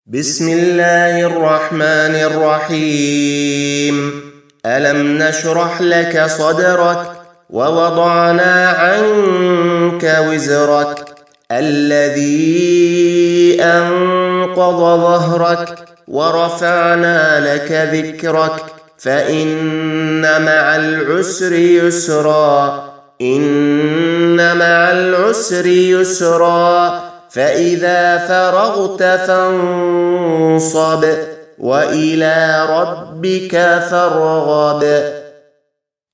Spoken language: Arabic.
بسم الله الرحمن الرحيم. ألم نشرح لك صدرك ووضعنا عنك وزرك الذي أنقض ظهرك ورفعنا لك ذكرك فإن مع العسر يسرا إن مع العسر يسرا فإذا فرغت فانصب وإلى ربك فارغب.